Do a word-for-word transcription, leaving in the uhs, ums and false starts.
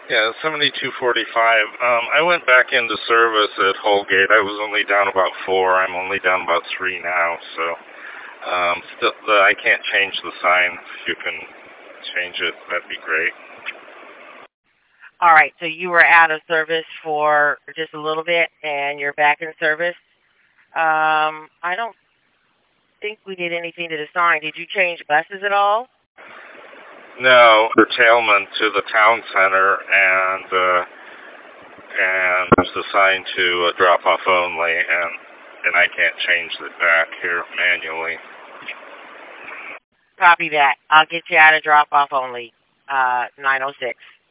Yeah, seventy-two forty-five. Um, I went back into service at Holgate. I was only down about four. I'm only down about three now, so um, still, uh, I can't change the sign. If you can change it, that'd be great. All right, so you were out of service for just a little bit, and you're back in service. Um, I don't think we did anything to the sign. Did you change buses at all? No, curtailment to the town center, and uh, and there's the sign to uh, drop off only, and and I can't change it back here manually. Copy that. I'll get you out of drop off only. Uh, nine oh six.